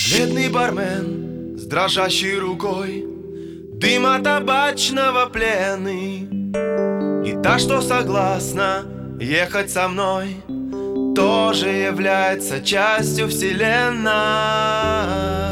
Бледный бармен с дрожащей рукой, дыма табачного плены. И та, что согласна ехать со мной, тоже является частью вселенной.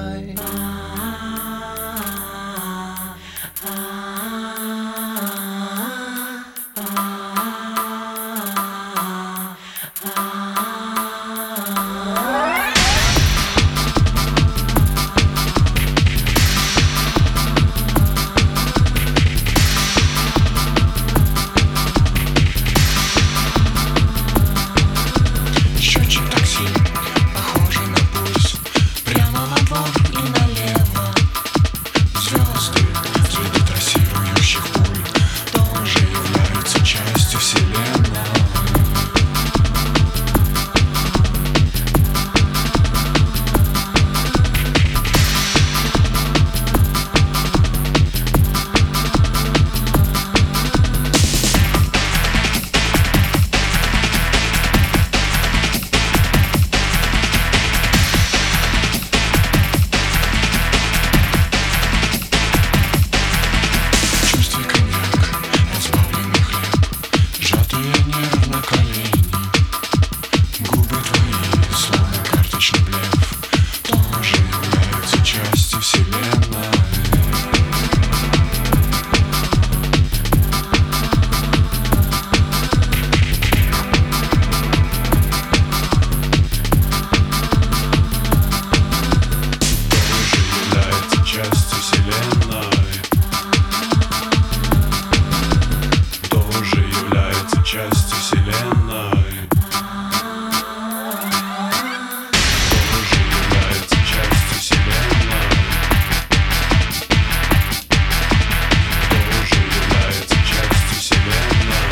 Частью вселенной. Тоже является частью вселенной. Тоже является частью вселенной.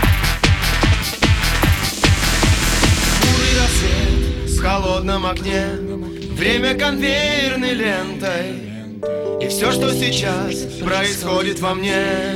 Бурый рассвет в холодном окне, время конвейерной лентой. И все, что сейчас происходит во мне,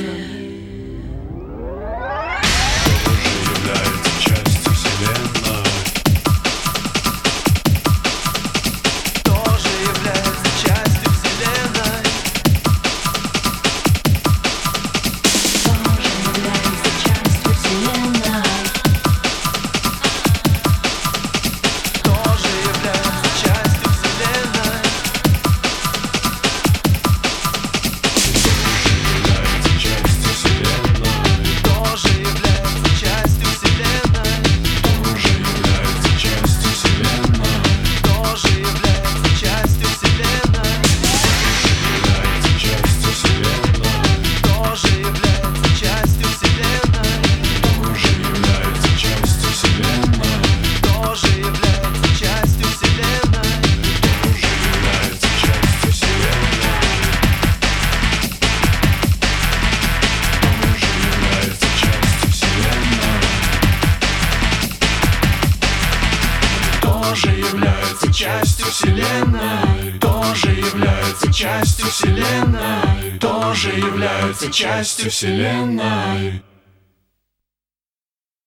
частью вселенной, тоже является частью вселенной, тоже является частью вселенной.